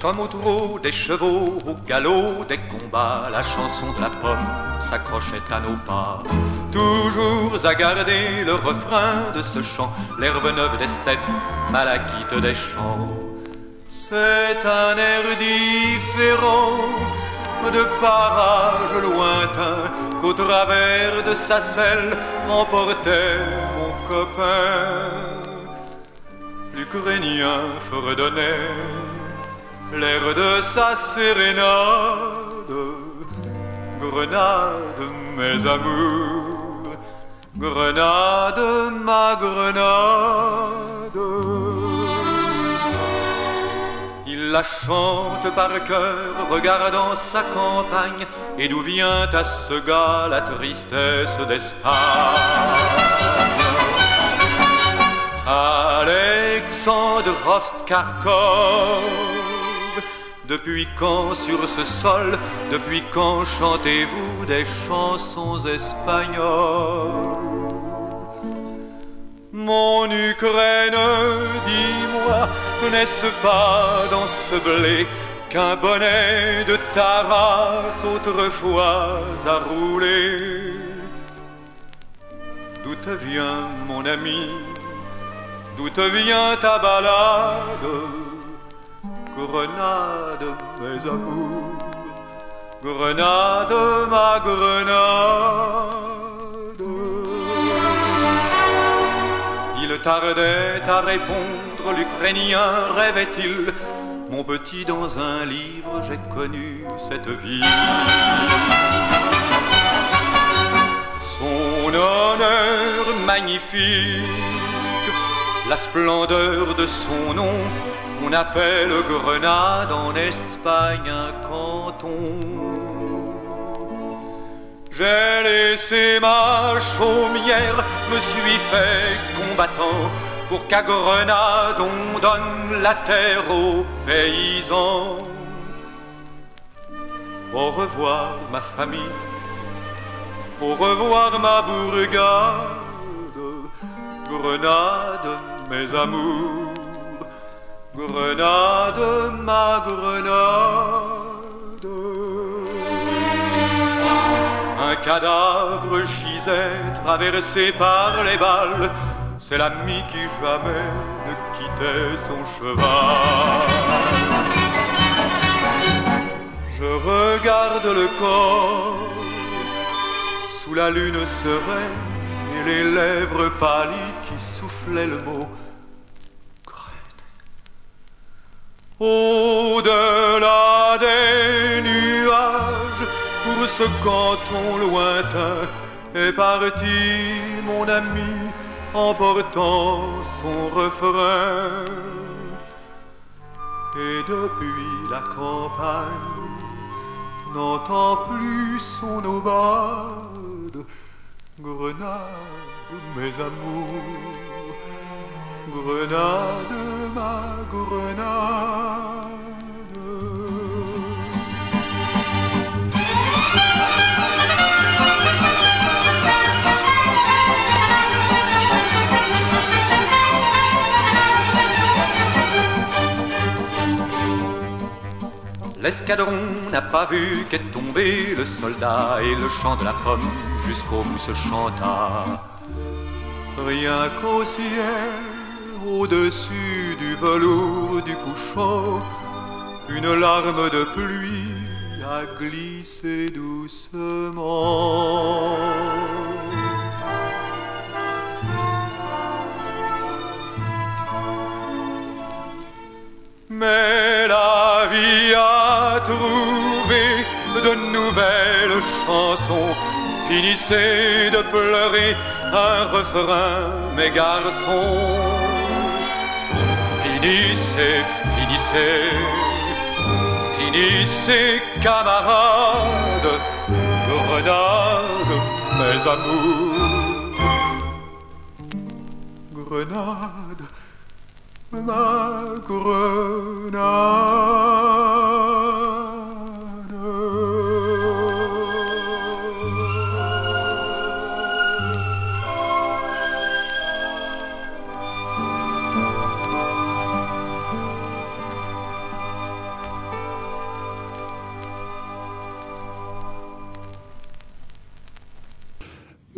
Comme au trot des chevaux, au galop des combats, la chanson de la pomme s'accrochait à nos pas. Toujours à garder le refrain de ce chant, l'herbe neuve des steppes, malachite des champs. C'est un air différent de parages lointains qu'au travers de sa selle emportait mon copain. L'Ukrainien fredonnait l'air de sa sérénade. Grenade, mes amours, grenade, ma grenade. Il la chante par cœur, regardant sa campagne. Et d'où vient à ce gars la tristesse d'Espagne? Alexandre Kharkov. Depuis quand sur ce sol, depuis quand chantez-vous des chansons espagnoles? Mon Ukraine, dis-moi, n'est-ce pas dans ce blé qu'un bonnet de ta race autrefois a roulé? D'où te vient, mon ami, d'où te vient ta balade? Grenade, mes amours, grenade, ma grenade. Il tardait à répondre, l'Ukrainien rêvait-il? Mon petit, dans un livre, j'ai connu cette vie. Son honneur magnifique, la splendeur de son nom, on appelle Grenade en Espagne un canton. J'ai laissé ma chaumière, me suis fait combattant, pour qu'à Grenade on donne la terre aux paysans. Au revoir ma famille, au revoir ma bourgade, Grenade, mes amours, grenade, ma grenade. Un cadavre gisait traversé par les balles. C'est l'ami qui jamais ne quittait son cheval. Je regarde le corps sous la lune sereine et les lèvres pâlies qui soufflaient le mot. Au-delà des nuages, pour ce canton lointain, est parti mon ami, emportant son refrain. Et depuis la campagne, n'entend plus son aubade. Grenade, mes amours, grenade, ma grenade. L'escadron n'a pas vu qu'est tombé le soldat, et le chant de la pomme jusqu'au bout se chanta. Rien qu'au ciel, au-dessus du velours du couchon, une larme de pluie a glissé doucement. Mais la vie a trouvé de nouvelles chansons. Finissez de pleurer un refrain, mes garçons. Finissez, finissez, finissez, camarades. Grenade, mes amours. Grenade, ma grenade.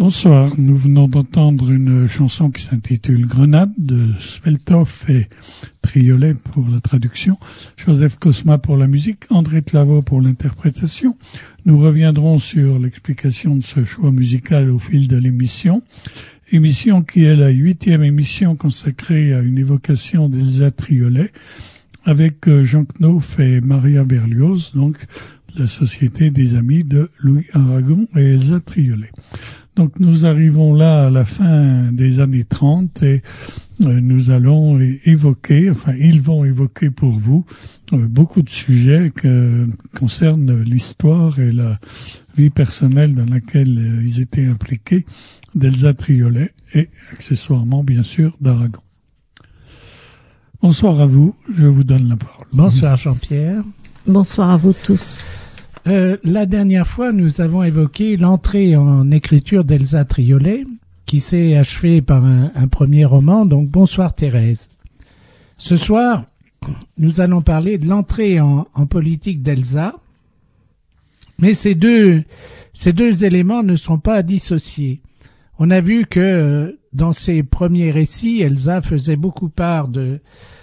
Bonsoir, nous venons d'entendre une chanson qui s'intitule Grenade de Sveltov et Triolet pour la traduction, Joseph Cosma pour la musique, André Claveau pour l'interprétation. Nous reviendrons sur l'explication de ce choix musical au fil de l'émission. Émission qui est la 8e émission consacrée à une évocation d'Elsa Triolet avec Jean Knof et Maria Berlioz, donc la Société des Amis de Louis Aragon et Elsa Triolet. Donc nous arrivons là à la fin des années 30 et nous allons évoquer, ils vont évoquer pour vous beaucoup de sujets qui concernent l'histoire et la vie personnelle dans laquelle ils étaient impliqués d'Elsa Triolet et accessoirement bien sûr d'Aragon. Bonsoir à vous, je vous donne la parole. Bonsoir Jean-Pierre. Bonsoir à vous tous. La dernière fois, nous avons évoqué l'entrée en écriture d'Elsa Triolet, qui s'est achevée par un premier roman, donc Bonsoir Thérèse. Ce soir, nous allons parler de l'entrée en politique d'Elsa, mais ces deux éléments ne sont pas à dissocier. On a vu que dans ses premiers récits, Elsa faisait beaucoup part de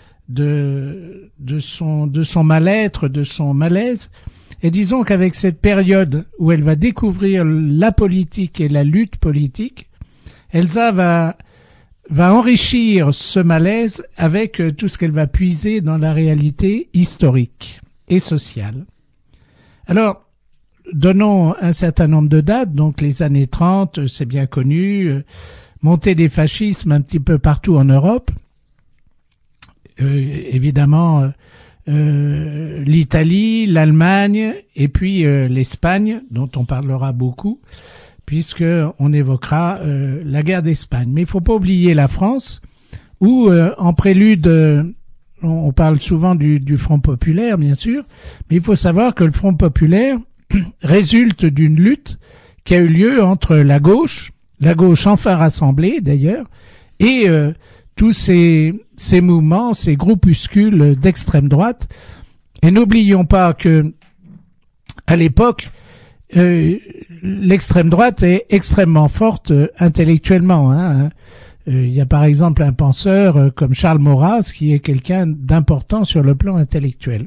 son mal-être, de son malaise. Et disons qu'avec cette période où elle va découvrir la politique et la lutte politique, Elsa va enrichir ce malaise avec tout ce qu'elle va puiser dans la réalité historique et sociale. Alors, donnons un certain nombre de dates, donc les années 30, c'est bien connu, montée des fascismes un petit peu partout en Europe, évidemment l'Italie, l'Allemagne et puis l'Espagne, dont on parlera beaucoup, puisque on évoquera la guerre d'Espagne. Mais il faut pas oublier la France, où en prélude, on parle souvent du Front populaire, bien sûr, mais il faut savoir que le Front populaire résulte d'une lutte qui a eu lieu entre la gauche enfin rassemblée d'ailleurs, et tous ces mouvements, ces groupuscules d'extrême droite. Et n'oublions pas que, à l'époque, l'extrême droite est extrêmement forte intellectuellement. Il y a par exemple un penseur comme Charles Maurras qui est quelqu'un d'important sur le plan intellectuel.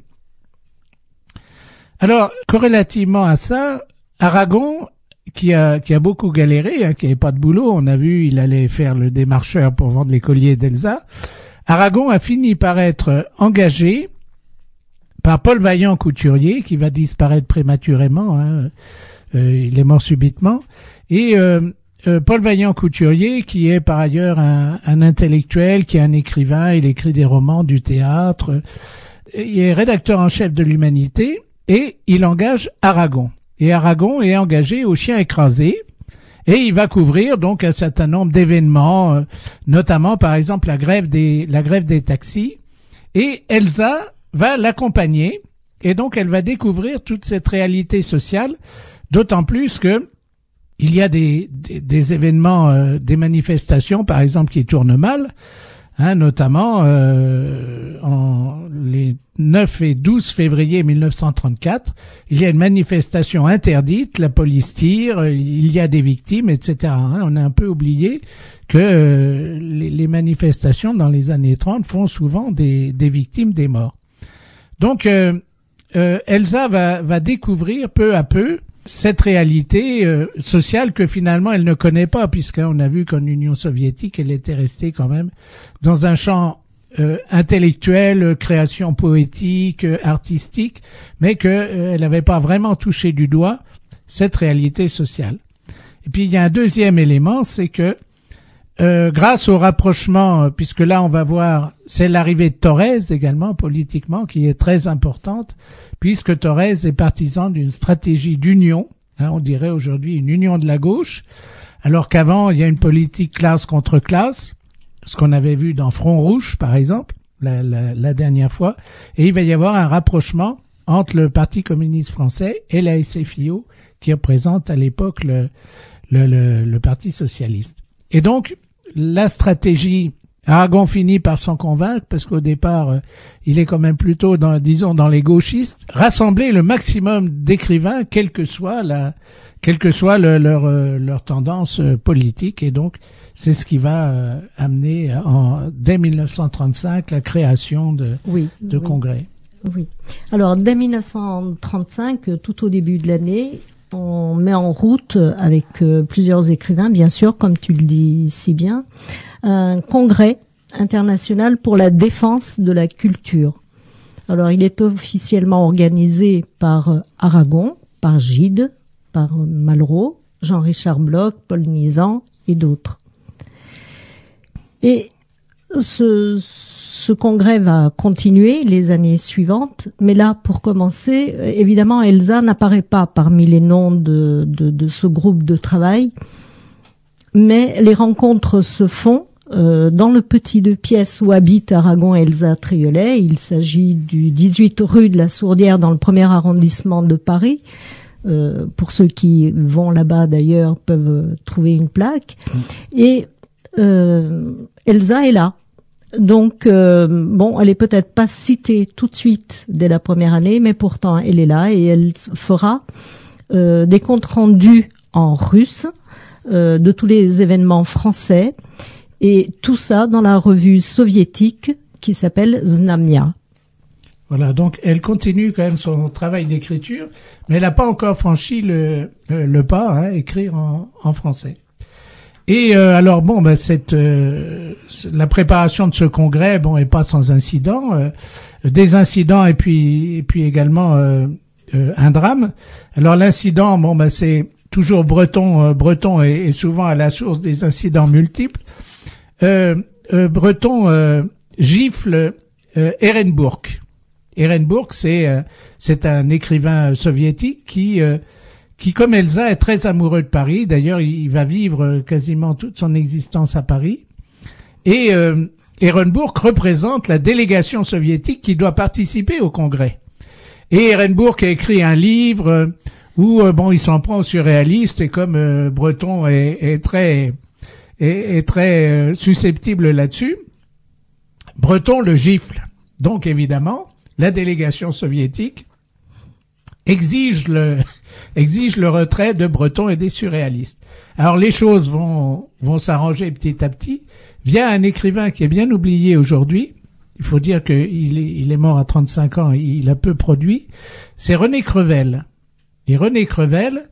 Alors, corrélativement à ça, Aragon, qui a beaucoup galéré, qui n'avait pas de boulot, on a vu, il allait faire le démarcheur pour vendre les colliers d'Elsa. Aragon a fini par être engagé par Paul Vaillant-Couturier, qui va disparaître prématurément, il est mort subitement, et Paul Vaillant-Couturier, qui est par ailleurs un intellectuel, qui est un écrivain, il écrit des romans, du théâtre, il est rédacteur en chef de l'Humanité, et il engage Aragon. Et Aragon est engagé au Chien écrasé, et il va couvrir donc un certain nombre d'événements, notamment par exemple la grève des taxis, et Elsa va l'accompagner, et donc elle va découvrir toute cette réalité sociale, d'autant plus que il y a des événements, des manifestations par exemple qui tournent mal, notamment en les 9 et 12 février 1934, il y a une manifestation interdite, la police tire, il y a des victimes, etc. On a un peu oublié que les manifestations dans les années 30 font souvent des victimes, des morts. Donc Elsa va découvrir peu à peu cette réalité sociale que finalement elle ne connaît pas, puisqu'on a vu qu'en Union soviétique elle était restée quand même dans un champ intellectuel, création poétique, artistique, mais qu'elle n'avait pas vraiment touché du doigt cette réalité sociale. Et puis il y a un deuxième élément, c'est que grâce au rapprochement, puisque là on va voir, c'est l'arrivée de Thorez également politiquement qui est très importante, puisque Thorez est partisan d'une stratégie d'union, on dirait aujourd'hui une union de la gauche, alors qu'avant il y a une politique classe contre classe, ce qu'on avait vu dans Front Rouge par exemple, la dernière fois, et il va y avoir un rapprochement entre le Parti communiste français et la SFIO qui représente à l'époque le Parti socialiste. Et donc la stratégie Aragon finit par s'en convaincre parce qu'au départ, il est quand même plutôt dans les gauchistes. Rassembler le maximum d'écrivains, quelle que soit leur tendance politique, et donc c'est ce qui va amener dès 1935 la création de congrès. Oui. Alors dès 1935, tout au début de l'année, on met en route avec plusieurs écrivains, bien sûr, comme tu le dis si bien, un congrès international pour la défense de la culture. Alors, il est officiellement organisé par Aragon, par Gide, par Malraux, Jean-Richard Bloch, Paul Nizan et d'autres. Et ce congrès va continuer les années suivantes, mais là, pour commencer, évidemment, Elsa n'apparaît pas parmi les noms de ce groupe de travail, mais les rencontres se font dans le petit 2 pièces où habite Aragon et Elsa Triolet. Il s'agit du 18 rue de la Sourdière dans le 1er arrondissement de Paris. Pour ceux qui vont là-bas d'ailleurs peuvent trouver une plaque. Et Elsa est là. Donc, elle est peut-être pas citée tout de suite dès la première année, mais pourtant elle est là et elle fera des comptes rendus en russe de tous les événements français, et tout ça dans la revue soviétique qui s'appelle Znamia. Voilà, donc elle continue quand même son travail d'écriture, mais elle n'a pas encore franchi le pas, écrire en français. Et la préparation de ce congrès, est pas sans incidents, des incidents et puis également un drame. Alors l'incident, c'est toujours Breton est souvent à la source des incidents multiples. Breton gifle Ehrenburg. Ehrenburg, c'est un écrivain soviétique qui, comme Elsa, est très amoureux de Paris. D'ailleurs, il va vivre quasiment toute son existence à Paris. Et Ehrenburg représente la délégation soviétique qui doit participer au congrès. Et Ehrenburg a écrit un livre où, il s'en prend aux surréalistes, et comme Breton est très susceptible là-dessus, Breton le gifle. Donc, évidemment, la délégation soviétique exige le retrait de Breton et des surréalistes. Alors les choses vont s'arranger petit à petit via un écrivain qui est bien oublié aujourd'hui. Il faut dire qu'il est mort à 35 ans, il a peu produit. C'est René Crevel. Et René Crevel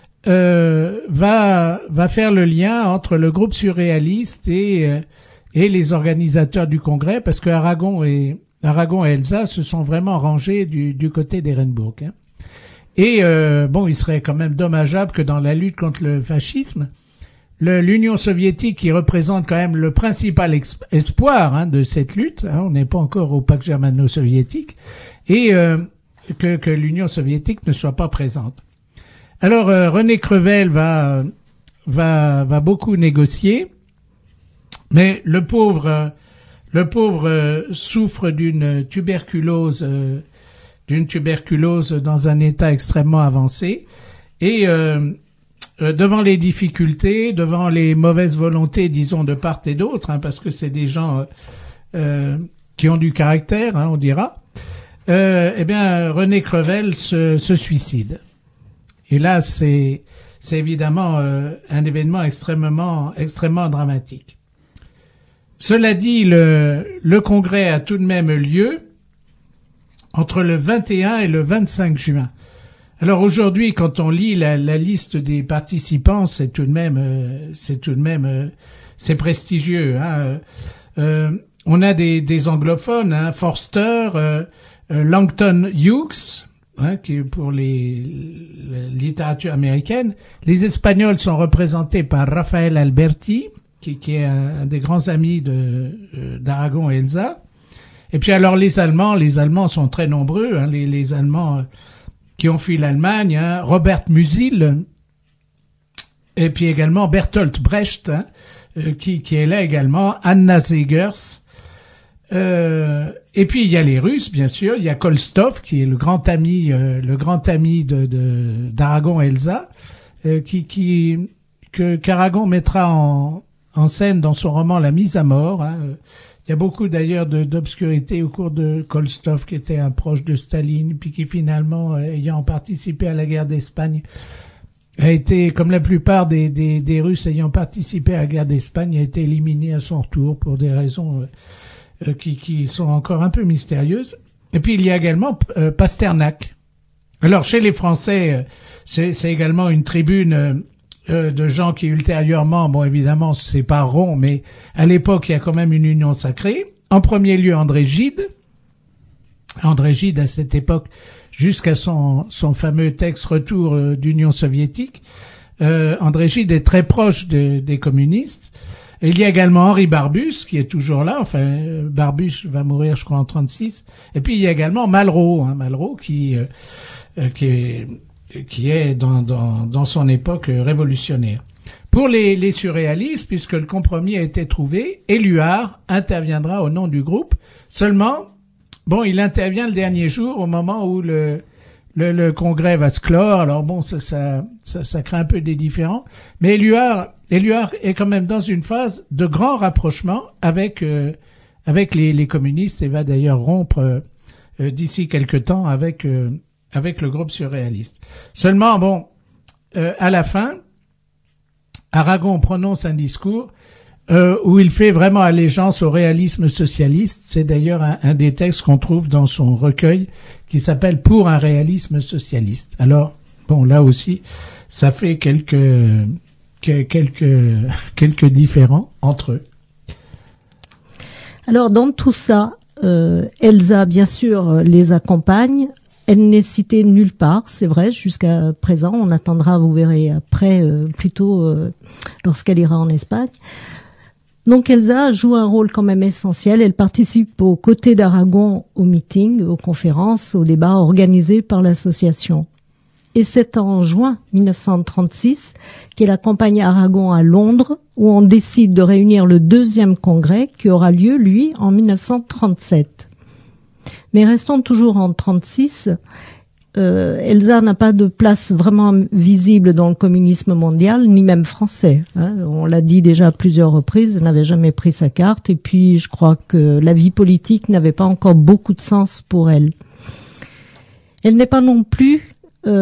va faire le lien entre le groupe surréaliste et les organisateurs du congrès, parce que Aragon et Elsa se sont vraiment rangés du côté d'Ehrenburg. Et il serait quand même dommageable que dans la lutte contre le fascisme, l'Union soviétique, qui représente quand même le principal espoir de cette lutte, on n'est pas encore au pacte germano-soviétique, et que l'Union soviétique ne soit pas présente. Alors René Crevel va beaucoup négocier, mais le pauvre souffre d'une tuberculose dans un état extrêmement avancé, et devant les difficultés, devant les mauvaises volontés, disons, de part et d'autre, parce que c'est des gens qui ont du caractère, on dira, René Crevel se suicide. Et là, c'est évidemment un événement extrêmement dramatique. Cela dit, le congrès a tout de même lieu entre le 21 et le 25 juin. Alors aujourd'hui, quand on lit la liste des participants, c'est tout de même c'est prestigieux. On a des anglophones, Forster, Langton Hughes, qui est pour la littérature américaine. Les Espagnols sont représentés par Rafael Alberti, qui est un des grands amis d'Aragon et Elsa. Et puis alors les Allemands sont très nombreux, les Allemands qui ont fui l'Allemagne, Robert Musil, et puis également Bertolt Brecht, qui est là également, Anna Zegers. Et puis il y a les Russes, bien sûr, il y a Kolstov, qui est le grand ami d'Aragon et Elsa, qu'Aragon mettra en scène dans son roman La mise à mort. Hein. Il y a beaucoup d'ailleurs d'obscurité au cours de Kolstov, qui était un proche de Staline, puis qui finalement, ayant participé à la guerre d'Espagne, a été, comme la plupart des Russes ayant participé à la guerre d'Espagne, a été éliminé à son retour pour des raisons qui sont encore un peu mystérieuses. Et puis il y a également Pasternak. Alors chez les Français, c'est également une tribune de gens qui ultérieurement, bon évidemment se sépareront, mais à l'époque il y a quand même une union sacrée. En premier lieu André Gide. André Gide à cette époque, jusqu'à son fameux texte Retour d'Union soviétique, André Gide est très proche des communistes. Et il y a également Henri Barbusse qui est toujours là. Enfin, Barbusse va mourir, je crois, en 36. Et puis il y a également Malraux, Malraux qui est dans son époque révolutionnaire. Pour les surréalistes, puisque le compromis a été trouvé, Éluard interviendra au nom du groupe. Seulement, bon, il intervient le dernier jour au moment où le congrès va se clore. Alors bon, ça crée un peu des différends. Mais Éluard est quand même dans une phase de grand rapprochement avec les communistes et va d'ailleurs rompre d'ici quelque temps avec le groupe surréaliste. Seulement, bon, à la fin, Aragon prononce un discours où il fait vraiment allégeance au réalisme socialiste. C'est d'ailleurs un des textes qu'on trouve dans son recueil qui s'appelle Pour un réalisme socialiste. Alors, bon, là aussi, ça fait quelques différends entre eux. Alors, dans tout ça, Elsa, bien sûr, les accompagne. Elle n'est citée nulle part, c'est vrai, jusqu'à présent. On attendra, vous verrez après, plutôt lorsqu'elle ira en Espagne. Donc Elsa joue un rôle quand même essentiel. Elle participe aux côtés d'Aragon aux meetings, aux conférences, aux débats organisés par l'association. Et c'est en juin 1936 qu'elle accompagne Aragon à Londres, où on décide de réunir le 2e congrès qui aura lieu, lui, en 1937. Mais restons toujours en 36. Elsa n'a pas de place vraiment visible dans le communisme mondial, ni même français. On l'a dit déjà à plusieurs reprises, elle n'avait jamais pris sa carte. Et puis, je crois que la vie politique n'avait pas encore beaucoup de sens pour elle. Elle n'est pas non plus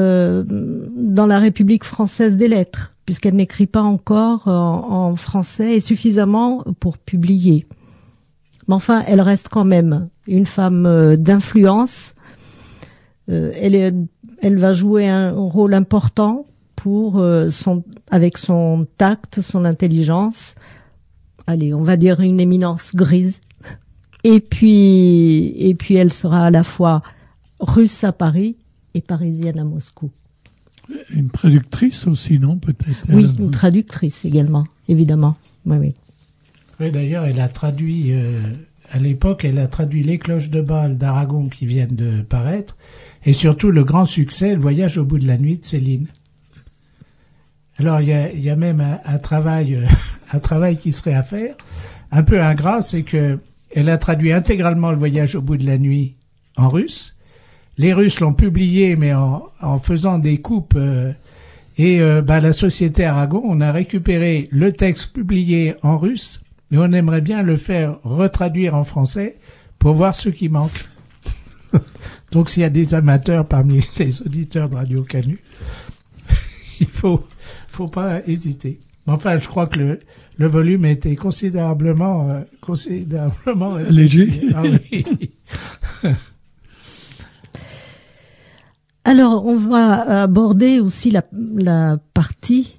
dans la République française des lettres, puisqu'elle n'écrit pas encore en français et suffisamment pour publier. Mais enfin, elle reste quand même une femme d'influence. Elle va jouer un rôle important avec son tact, son intelligence. Allez, on va dire une éminence grise. Et puis elle sera à la fois russe à Paris et parisienne à Moscou. Une traductrice aussi, non, peut-être? Oui, une traductrice également, évidemment. Oui. Oui, d'ailleurs, elle a traduit, à l'époque, elle a traduit Les Cloches de Bâle d'Aragon qui viennent de paraître, et surtout le grand succès, Le Voyage au bout de la nuit de Céline. Alors, il y a même un travail qui serait à faire, un peu ingrat, c'est que elle a traduit intégralement Le Voyage au bout de la nuit en russe. Les Russes l'ont publié, mais en faisant des coupes, la Société Aragon, on a récupéré le texte publié en russe, mais on aimerait bien le faire retraduire en français pour voir ce qui manque. Donc, s'il y a des amateurs parmi les auditeurs de Radio Canu, il faut pas hésiter. Enfin, je crois que le volume était considérablement léger. Ah oui. Alors, on va aborder aussi la partie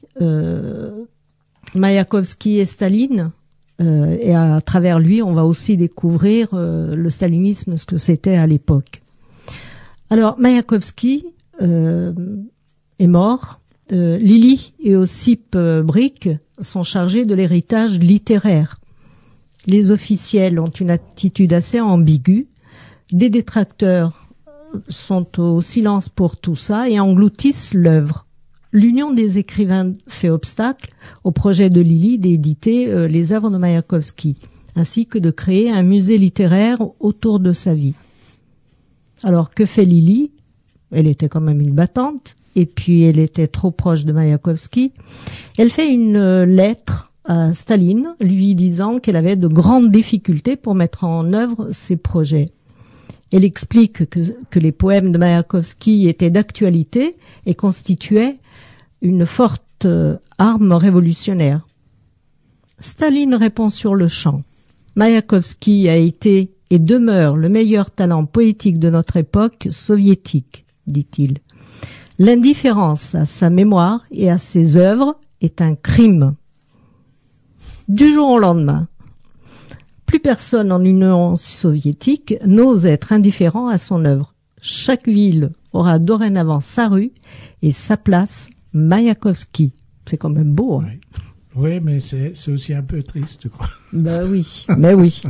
Maïakovski et Staline, et à travers lui, on va aussi découvrir le stalinisme, ce que c'était à l'époque. Alors, Maïakovski est mort. Lily et Ossip Brick sont chargés de l'héritage littéraire. Les officiels ont une attitude assez ambiguë. Des détracteurs sont au silence pour tout ça et engloutissent l'œuvre. L'Union des écrivains fait obstacle au projet de Lily d'éditer les œuvres de Maïakovski, ainsi que de créer un musée littéraire autour de sa vie. Alors, que fait Lily? Elle était quand même une battante, et puis elle était trop proche de Maïakovski. Elle fait une lettre à Staline, lui disant qu'elle avait de grandes difficultés pour mettre en œuvre ses projets. Elle explique que les poèmes de Mayakovsky étaient d'actualité et constituaient une forte arme révolutionnaire. Staline répond sur le champ. Mayakovsky a été et demeure le meilleur talent poétique de notre époque soviétique, dit-il. L'indifférence à sa mémoire et à ses œuvres est un crime. Du jour au lendemain, plus personne en Union soviétique n'ose être indifférent à son œuvre. Chaque ville aura dorénavant sa rue et sa place Mayakovsky. C'est quand même beau. Hein. Oui, mais c'est aussi un peu triste, quoi. Ben oui, mais oui.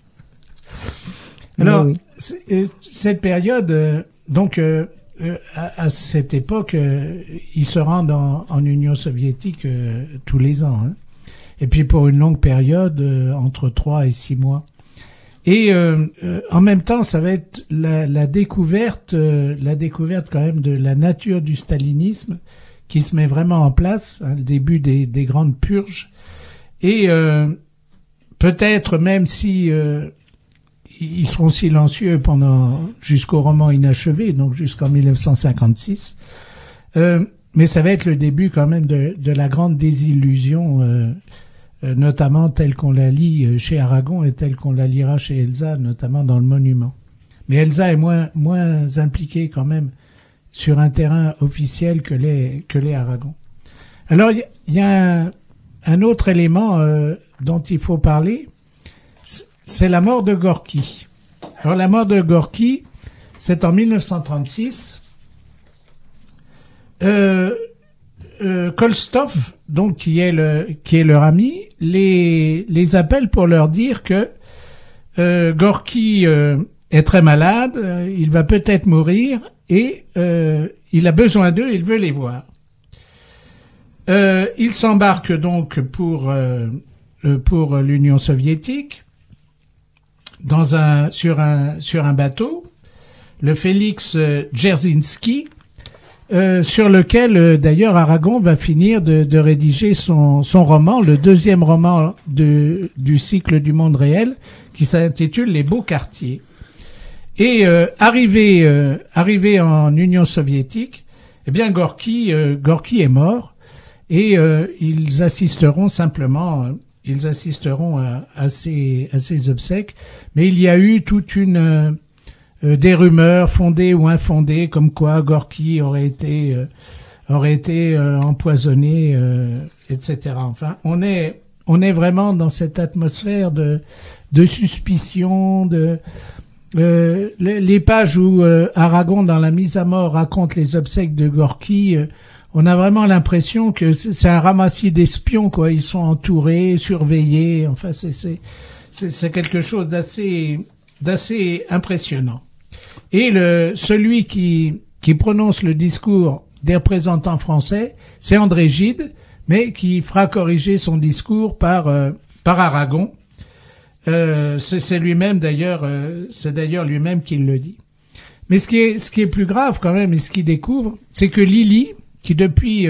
Alors, mais oui. Cette période, à cette époque, ils se rendent en Union soviétique tous les ans. Hein. Et puis pour une longue période, entre 3 et 6 mois. Et en même temps, ça va être la découverte quand même de la nature du stalinisme qui se met vraiment en place, hein, le début des grandes purges. Et peut-être même si ils seront silencieux jusqu'au roman inachevé, donc jusqu'en 1956, mais ça va être le début quand même de la grande désillusion, notamment telle qu'on la lit chez Aragon et telle qu'on la lira chez Elsa, notamment dans le Monument. Mais Elsa est moins impliquée quand même sur un terrain officiel que les Aragon. Alors il y a un autre élément dont il faut parler, c'est la mort de Gorky. Alors la mort de Gorky, c'est en 1936. Kolstov, donc qui est leur ami, les appelle pour leur dire que Gorky est très malade, il va peut-être mourir et il a besoin d'eux, il veut les voir. Il s'embarque donc pour l'Union soviétique sur un bateau, le Félix Dzerzhinsky, sur lequel d'ailleurs Aragon va finir de rédiger son roman, le deuxième roman du cycle du monde réel, qui s'intitule Les Beaux Quartiers. Et arrivé en Union soviétique, eh bien Gorky est mort et ils assisteront à ses obsèques, mais il y a eu toute des rumeurs fondées ou infondées comme quoi Gorky aurait été empoisonné, etc. Enfin, on est vraiment dans cette atmosphère de suspicion, les pages où Aragon dans la mise à mort raconte les obsèques de Gorky, on a vraiment l'impression que c'est un ramassis d'espions, quoi. Ils sont entourés, surveillés. Enfin, c'est quelque chose d'assez impressionnant. Et celui qui prononce le discours des représentants français, c'est André Gide, mais qui fera corriger son discours par Aragon. C'est lui-même d'ailleurs, c'est d'ailleurs lui-même qui le dit. Mais ce qui est plus grave quand même, et ce qu'il découvre, c'est que Lily, qui depuis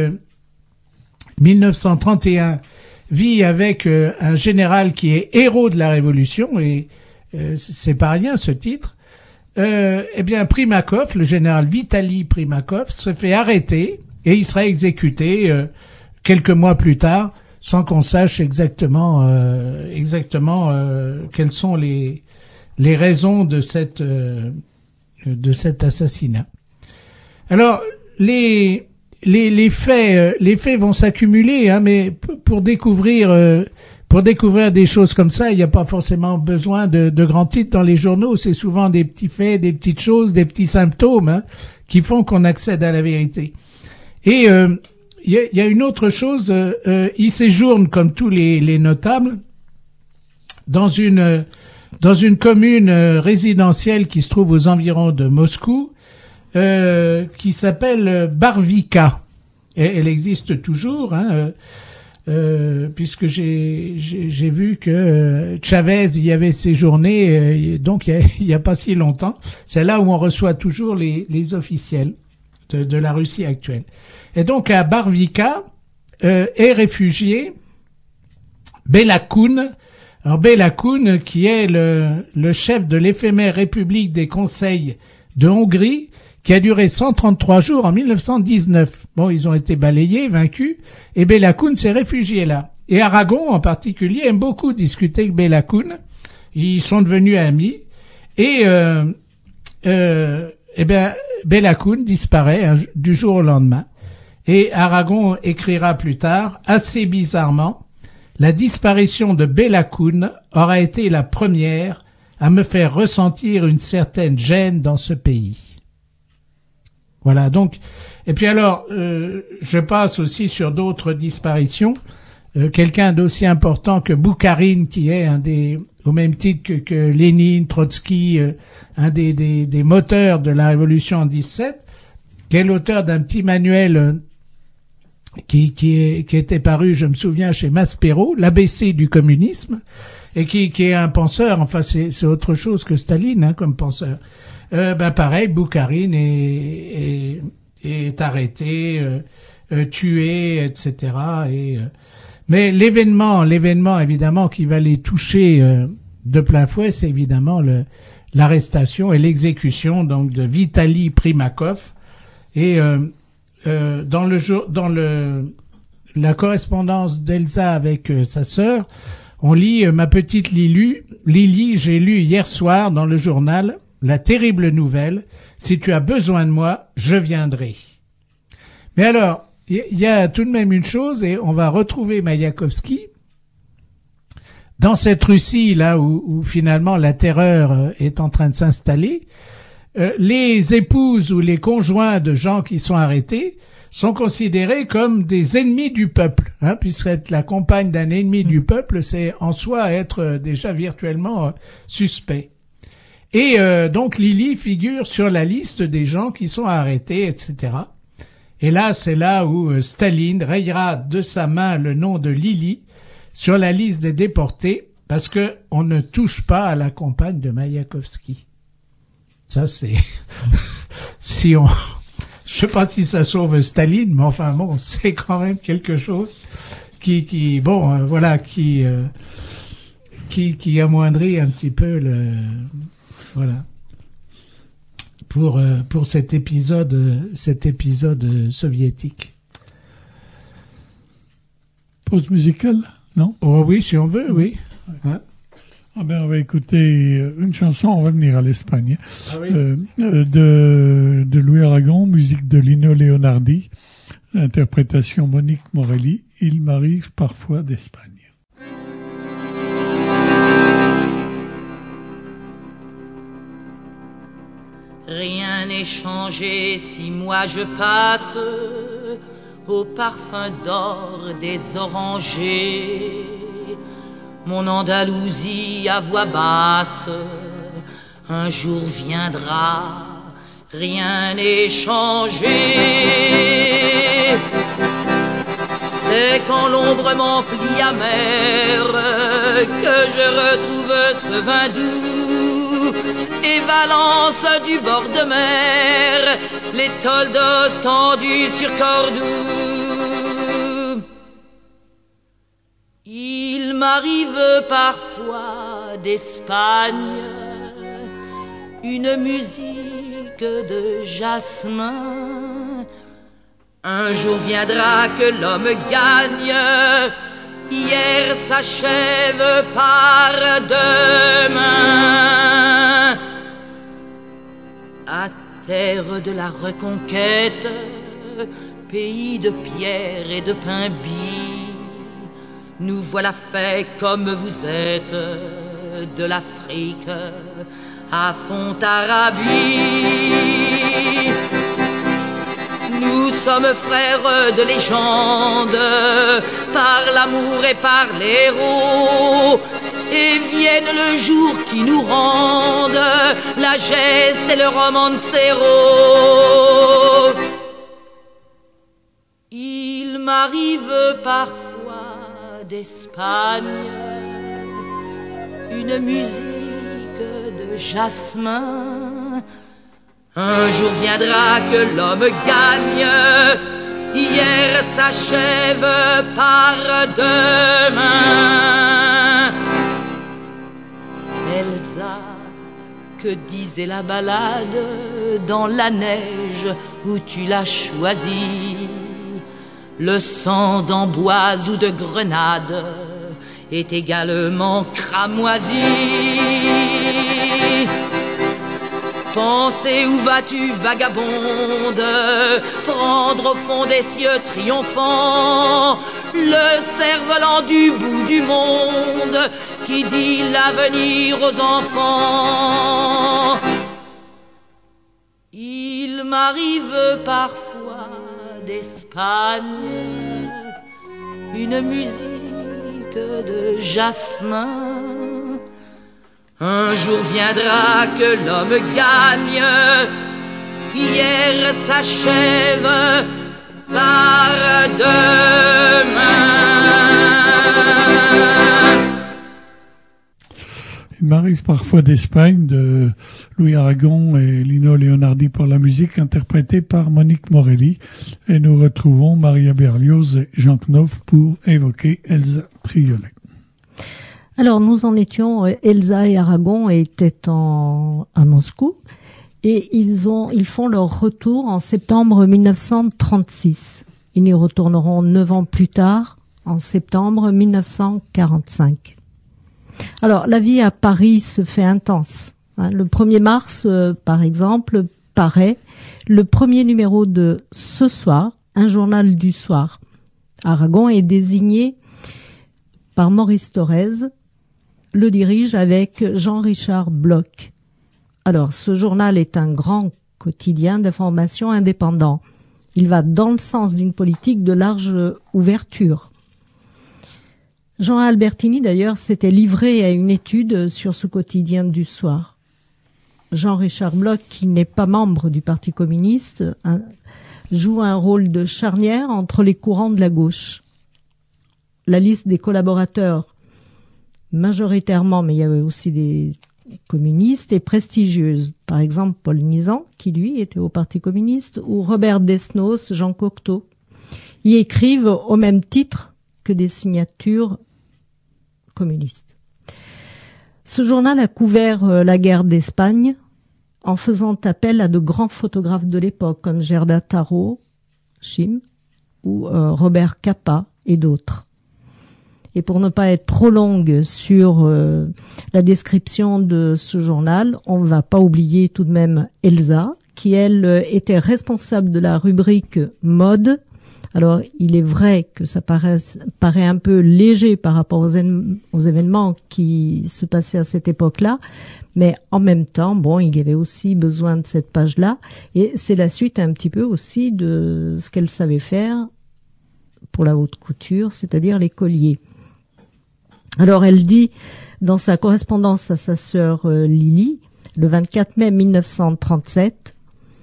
1931 vit avec un général qui est héros de la Révolution, et c'est pas rien ce titre, eh bien Primakov, le général Vitali Primakov, se fait arrêter et il sera exécuté quelques mois plus tard, sans qu'on sache exactement quelles sont les raisons de cet assassinat. Alors les faits vont s'accumuler, hein, mais pour découvrir des choses comme ça, il n'y a pas forcément besoin de grands titres dans les journaux. C'est souvent des petits faits, des petites choses, des petits symptômes, hein, qui font qu'on accède à la vérité. Et il y a une autre chose. Il séjourne comme tous les notables dans une commune résidentielle qui se trouve aux environs de Moscou, qui s'appelle Barvika. Et elle existe toujours, hein, puisque j'ai vu que Chavez y avait séjourné, donc il y a pas si longtemps. C'est là où on reçoit toujours les officiels de la Russie actuelle. Et donc à Barvika est réfugié Béla Kun. Alors Béla Kun, qui est le chef de l'éphémère République des conseils de Hongrie, qui a duré 133 jours en 1919. Bon, ils ont été balayés, vaincus, et Béla Kun s'est réfugié là. Et Aragon, en particulier, aime beaucoup discuter avec Béla Kun. Ils sont devenus amis. Et Béla Kun disparaît du jour au lendemain. Et Aragon écrira plus tard, assez bizarrement, la disparition de Béla Kun aura été la première à me faire ressentir une certaine gêne dans ce pays. Voilà, donc, et puis alors, je passe aussi sur d'autres disparitions. Quelqu'un d'aussi important que Boukharine, qui est au même titre que Lénine, Trotsky, un des moteurs de la révolution en 17, qui est l'auteur d'un petit manuel qui était paru, je me souviens, chez Maspero, l'ABC du communisme, et qui est un penseur, enfin c'est autre chose que Staline, hein, comme penseur. Pareil, Boukharine est arrêté, tué, etc. Mais l'événement évidemment qui va les toucher de plein fouet, c'est évidemment l'arrestation et l'exécution donc de Vitali Primakov. Et dans la correspondance d'Elsa avec sa sœur, on lit ma petite Lily, j'ai lu hier soir dans le journal la terrible nouvelle. Si tu as besoin de moi, je viendrai. Mais alors, il y a tout de même une chose, et on va retrouver Maïakovski dans cette Russie là où finalement la terreur est en train de s'installer. Les épouses ou les conjoints de gens qui sont arrêtés sont considérés comme des ennemis du peuple, hein, puisque être la compagne d'un ennemi du peuple, c'est en soi être déjà virtuellement suspect. Et donc Lily figure sur la liste des gens qui sont arrêtés, etc. Et là, c'est là où Staline rayera de sa main le nom de Lily sur la liste des déportés, parce que on ne touche pas à la compagne de Maïakovski. Ça, c'est je sais pas si ça sauve Staline, mais enfin bon, c'est quand même quelque chose qui amoindrit un petit peu voilà. Pour cet épisode soviétique. Pause musicale, non? Oh oui, si on veut, oui. Ouais. Ah ben, on va écouter une chanson, on va venir à l'Espagne. Ah oui. De Louis Aragon, musique de Lino Leonardi, interprétation Monique Morelli, Il m'arrive parfois d'Espagne. Rien n'est changé si moi je passe au parfum d'or des orangers. Mon Andalousie à voix basse, un jour viendra, rien n'est changé. C'est quand l'ombre m'emplit amère que je retrouve ce vin doux et Valence du bord de mer, les toldos tendus sur Cordoue. Il m'arrive parfois d'Espagne une musique de jasmin. Un jour viendra que l'homme gagne, hier s'achève par demain. À terre de la reconquête, pays de pierre et de pain bis, nous voilà faits comme vous êtes, de l'Afrique à Fontarabie. Nous sommes frères de légende, par l'amour et par l'héros. Et vienne le jour qui nous rende la geste et le romancero. Il m'arrive parfois d'Espagne une musique de jasmin. Un jour viendra que l'homme gagne, hier s'achève par demain. Elsa, que disait la ballade dans la neige où tu l'as choisie? Le sang d'amboise ou de grenade est également cramoisi. Pensez, où vas-tu, vagabonde, prendre au fond des cieux triomphants le cerf-volant du bout du monde qui dit l'avenir aux enfants. Il m'arrive parfois d'Espagne une musique de jasmin. Un jour viendra que l'homme gagne, hier s'achève par demain. Il m'arrive parfois d'Espagne, de Louis Aragon et Lino Leonardi pour la musique, interprétée par Monique Morelli. Et nous retrouvons Maria Berlioz et Jean Knopf pour évoquer Elsa Triolet. Alors, nous en étions, Elsa et Aragon étaient à Moscou et ils font leur retour en septembre 1936. Ils y retourneront 9 ans plus tard, en septembre 1945. Alors, la vie à Paris se fait intense. Le 1er mars, par exemple, paraît le premier numéro de Ce Soir, un journal du soir. Aragon est désigné par Maurice Thorez, le dirige avec Jean-Richard Bloch. Alors, ce journal est un grand quotidien d'information indépendant. Il va dans le sens d'une politique de large ouverture. Jean Albertini, d'ailleurs, s'était livré à une étude sur ce quotidien du soir. Jean-Richard Bloch, qui n'est pas membre du Parti communiste, joue un rôle de charnière entre les courants de la gauche. La liste des collaborateurs, majoritairement, mais il y avait aussi des communistes, est prestigieuse. Par exemple, Paul Nizan, qui lui était au Parti communiste, ou Robert Desnos, Jean Cocteau. Ils écrivent au même titre que des signatures communistes. Ce journal a couvert la guerre d'Espagne en faisant appel à de grands photographes de l'époque, comme Gerda Taro, Chim, ou Robert Capa et d'autres. Et pour ne pas être trop longue sur la description de ce journal, on ne va pas oublier tout de même Elsa, qui elle était responsable de la rubrique mode. Alors il est vrai que ça paraît un peu léger par rapport aux événements qui se passaient à cette époque-là, mais en même temps, bon, il y avait aussi besoin de cette page-là, et c'est la suite un petit peu aussi de ce qu'elle savait faire pour la haute couture, c'est-à-dire les colliers. Alors elle dit dans sa correspondance à sa sœur Lily, le 24 mai 1937,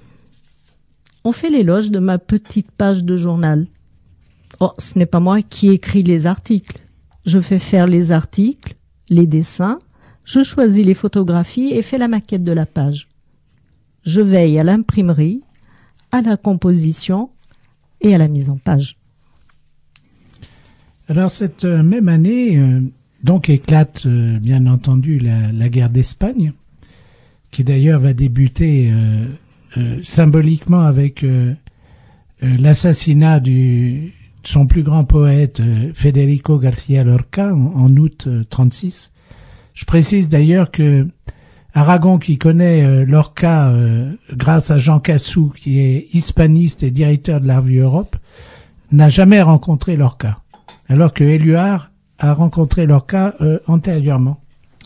« On fait l'éloge de ma petite page de journal. Oh, ce n'est pas moi qui écris les articles. Je fais faire les articles, les dessins, je choisis les photographies et fais la maquette de la page. Je veille à l'imprimerie, à la composition et à la mise en page. » Alors cette même année, donc éclate bien entendu la guerre d'Espagne, qui d'ailleurs va débuter symboliquement avec l'assassinat de son plus grand poète Federico García Lorca en août 36. Je précise d'ailleurs que Aragon, qui connaît Lorca grâce à Jean Cassou, qui est hispaniste et directeur de la revue Europe, n'a jamais rencontré Lorca, alors que Éluard a rencontré Lorca antérieurement.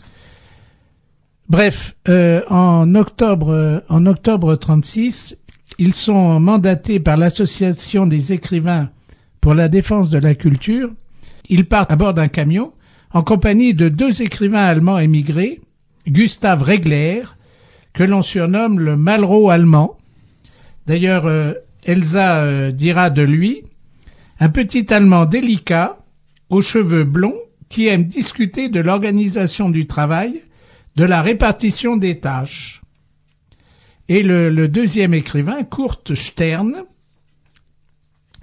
Bref, en octobre 36, ils sont mandatés par l'Association des écrivains pour la défense de la culture. Ils partent à bord d'un camion en compagnie de 2 écrivains allemands émigrés, Gustave Regler, que l'on surnomme le Malraux allemand. D'ailleurs, Elsa dira de lui, un petit Allemand délicat, aux cheveux blonds, qui aime discuter de l'organisation du travail, de la répartition des tâches. Et le deuxième écrivain, Kurt Stern,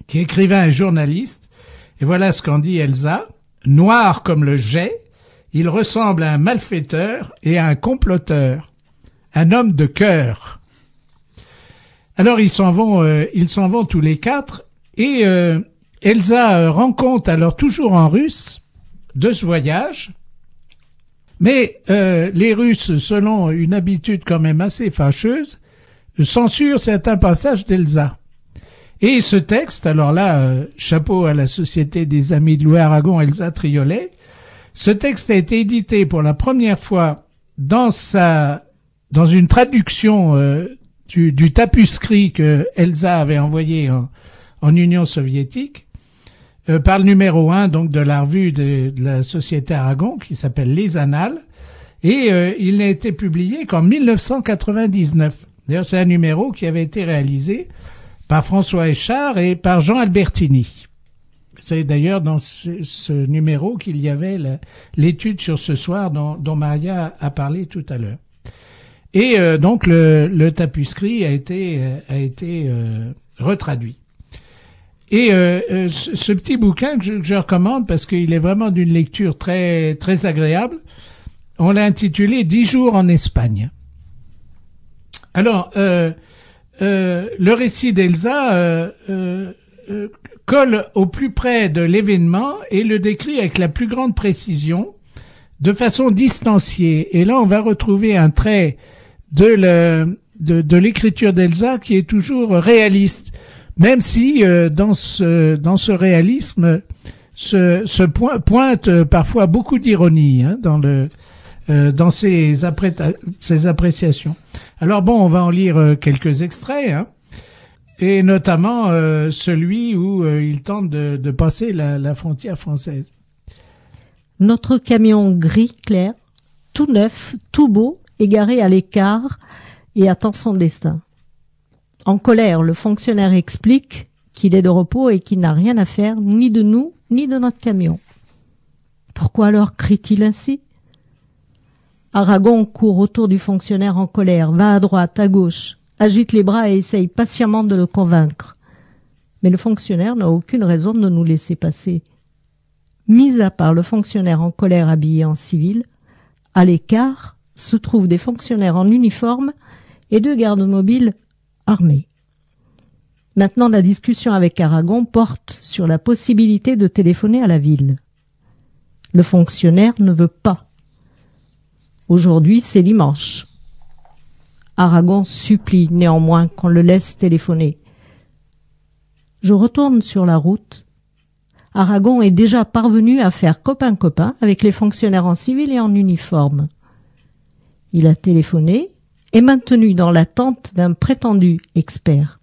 qui écrivait un journaliste. Et voilà ce qu'en dit Elsa. Noir comme le jet, il ressemble à un malfaiteur et à un comploteur, un homme de cœur. Alors ils s'en vont tous les quatre, et Elsa rend compte alors toujours en russe de ce voyage. Mais les Russes, selon une habitude quand même assez fâcheuse, censurent certains passages d'Elsa. Et ce texte, alors là, chapeau à la Société des Amis de Louis-Aragon, Elsa Triolet, ce texte a été édité pour la première fois dans une traduction du tapuscrit que Elsa avait envoyé en Union soviétique, par le numéro 1 donc de la revue de la Société Aragon qui s'appelle Les Annales, et il n'a été publié qu'en 1999. D'ailleurs, c'est un numéro qui avait été réalisé par François Echard et par Jean Albertini. C'est d'ailleurs dans ce numéro qu'il y avait l'étude sur ce soir dont Maria a parlé tout à l'heure. Et donc le tapuscrit a été retraduit. Et ce petit bouquin que je recommande parce qu'il est vraiment d'une lecture très très agréable, on l'a intitulé 10 jours en Espagne. Alors le récit d'Elsa colle au plus près de l'événement et le décrit avec la plus grande précision, de façon distanciée. Et là, on va retrouver un trait de l'écriture d'Elsa qui est toujours réaliste, même si dans ce réalisme se pointe parfois beaucoup d'ironie dans ses appréciations. Alors bon, on va en lire quelques extraits, et notamment celui où il tente de passer la frontière française. Notre camion gris clair, tout neuf, tout beau, égaré à l'écart et attend son destin. En colère, le fonctionnaire explique qu'il est de repos et qu'il n'a rien à faire ni de nous ni de notre camion. Pourquoi alors crie-t-il ainsi ? Aragon court autour du fonctionnaire en colère, va à droite, à gauche, agite les bras et essaye patiemment de le convaincre. Mais le fonctionnaire n'a aucune raison de nous laisser passer. Mis à part le fonctionnaire en colère habillé en civil, à l'écart se trouvent des fonctionnaires en uniforme et 2 gardes mobiles armés. Maintenant, la discussion avec Aragon porte sur la possibilité de téléphoner à la ville. Le fonctionnaire ne veut pas. Aujourd'hui, c'est dimanche. Aragon supplie néanmoins qu'on le laisse téléphoner. Je retourne sur la route. Aragon est déjà parvenu à faire copain-copain avec les fonctionnaires en civil et en uniforme. Il a téléphoné et maintenu dans l'attente d'un prétendu expert.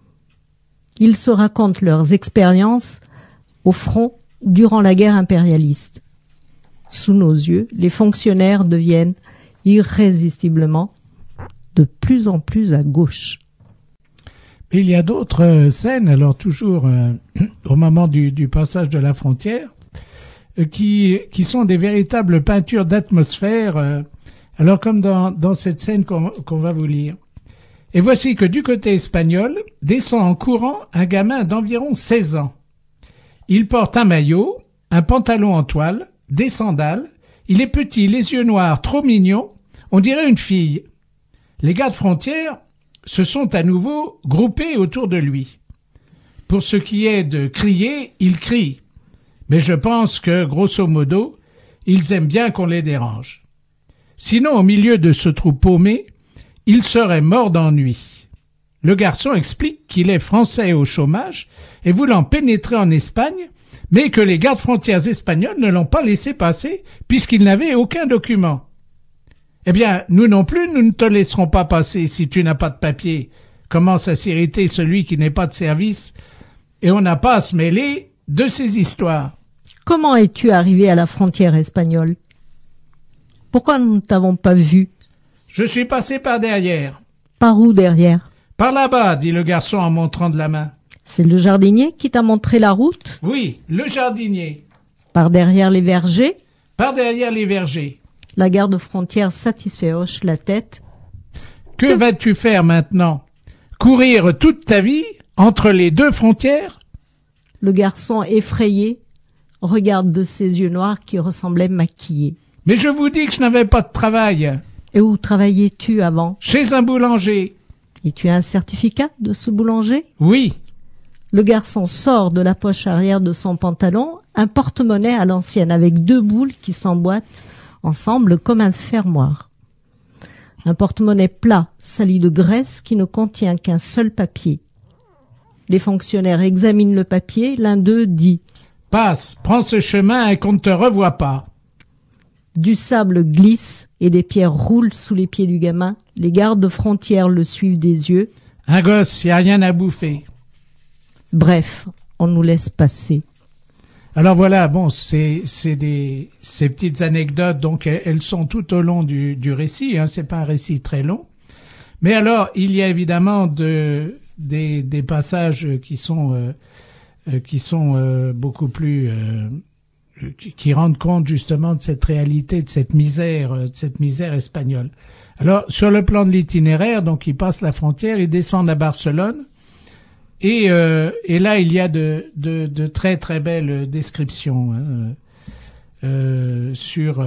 Ils se racontent leurs expériences au front durant la guerre impérialiste. Sous nos yeux, les fonctionnaires deviennent irrésistiblement de plus en plus à gauche. Il y a d'autres scènes, alors toujours au moment du passage de la frontière, qui sont des véritables peintures d'atmosphère, alors comme dans cette scène qu'on va vous lire. Et voici que du côté espagnol, descend en courant un gamin d'environ 16 ans. Il porte un maillot, un pantalon en toile, des sandales, il est petit, les yeux noirs, trop mignon, on dirait une fille. Les gardes frontières se sont à nouveau groupés autour de lui. Pour ce qui est de crier, ils crient. Mais je pense que, grosso modo, ils aiment bien qu'on les dérange. Sinon, au milieu de ce trou paumé, ils seraient morts d'ennui. Le garçon explique qu'il est français au chômage et voulant pénétrer en Espagne, mais que les gardes frontières espagnols ne l'ont pas laissé passer puisqu'il n'avait aucun document. Eh bien, nous non plus, nous ne te laisserons pas passer si tu n'as pas de papier, commence à s'irriter celui qui n'est pas de service, et on n'a pas à se mêler de ces histoires. Comment es-tu arrivé à la frontière espagnole ? Pourquoi nous ne t'avons pas vu ? Je suis passé par derrière. Par où derrière ? Par là-bas, dit le garçon en montrant de la main. C'est le jardinier qui t'a montré la route ? Oui, le jardinier. Par derrière les vergers ? Par derrière les vergers. La garde frontière satisfait hoche la tête. Que vas-tu faire maintenant ? Courir toute ta vie entre les deux frontières ? Le garçon, effrayé, regarde de ses yeux noirs qui ressemblaient maquillés. « Mais je vous dis que je n'avais pas de travail. »« Et où travaillais-tu avant ?»« Chez un boulanger. »« Et tu as un certificat de ce boulanger ?»« Oui. » Le garçon sort de la poche arrière de son pantalon un porte-monnaie à l'ancienne avec 2 boules qui s'emboîtent ensemble comme un fermoir. Un porte-monnaie plat, sali de graisse qui ne contient qu'un seul papier. Les fonctionnaires examinent le papier, l'un d'eux dit « Passe, prends ce chemin et qu'on ne te revoie pas. » Du sable glisse et des pierres roulent sous les pieds du gamin. Les gardes frontières le suivent des yeux. « Un gosse, y a rien à bouffer. » Bref, on nous laisse passer. Alors voilà, bon, ces petites anecdotes, donc elles sont tout au long du récit, hein, c'est pas un récit très long. Mais alors, il y a évidemment des passages qui sont beaucoup plus qui rendent compte justement de cette réalité, de cette misère espagnole. Alors, sur le plan de l'itinéraire, donc ils passent la frontière, ils descendent à Barcelone. Et là, il y a de très très belles descriptions sur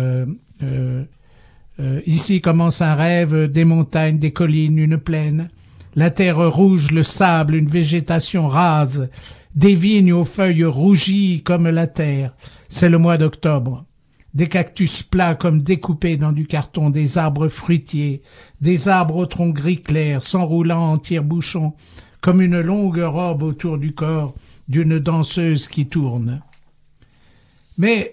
ici commence un rêve, des montagnes, des collines, une plaine, la terre rouge, le sable, une végétation rase, des vignes aux feuilles rougies comme la terre. C'est le mois d'octobre. Des cactus plats comme découpés dans du carton, des arbres fruitiers, des arbres au tronc gris clair, s'enroulant en tire-bouchons, comme une longue robe autour du corps d'une danseuse qui tourne. Mais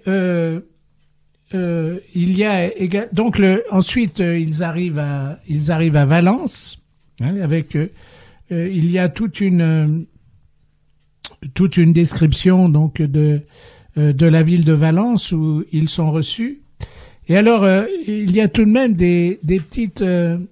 il y a donc ensuite ils arrivent à Valence, hein, avec il y a toute une description donc de la ville de Valence où ils sont reçus. Et alors il y a tout de même des petites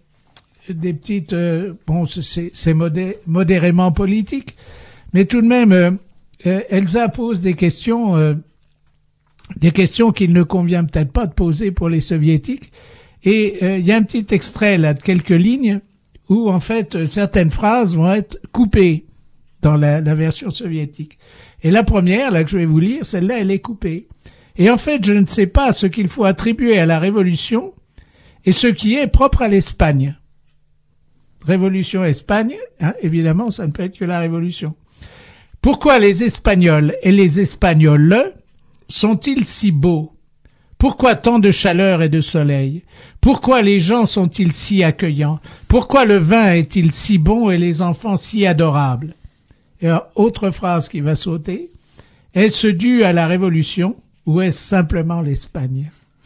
bon, c'est modérément politique, mais tout de même, Elsa pose des questions qu'il ne convient peut-être pas de poser pour les soviétiques. Et il y a un petit extrait là de quelques lignes où en fait certaines phrases vont être coupées dans la version soviétique. Et la première là que je vais vous lire, celle-là, elle est coupée. Et en fait, je ne sais pas ce qu'il faut attribuer à la Révolution et ce qui est propre à l'Espagne. Révolution Espagne, hein, évidemment, ça ne peut être que la Révolution. Pourquoi les Espagnols et les Espagnoles sont-ils si beaux? Pourquoi tant de chaleur et de soleil? Pourquoi les gens sont-ils si accueillants? Pourquoi le vin est-il si bon et les enfants si adorables? Et alors, autre phrase qui va sauter. Est-ce dû à la Révolution ou est-ce simplement l'Espagne?